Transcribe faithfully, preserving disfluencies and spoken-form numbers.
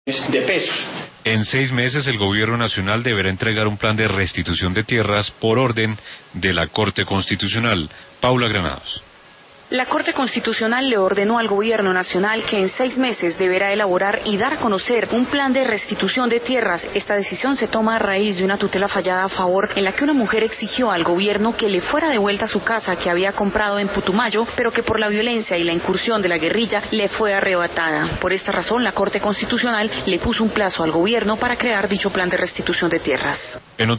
de pesos. En seis meses el Gobierno Nacional deberá entregar un plan de restitución de tierras por orden de la Corte Constitucional. Paula Granados. La Corte Constitucional le ordenó al Gobierno Nacional que en seis meses deberá elaborar y dar a conocer un plan de restitución de tierras. Esta decisión se toma a raíz de una tutela fallada a favor en la que una mujer exigió al Gobierno que le fuera devuelta su casa que había comprado en Putumayo, pero que por la violencia y la incursión de la guerrilla le fue arrebatada. Por esta razón, la Corte Constitucional le puso un plazo al Gobierno para crear dicho plan de restitución de tierras. En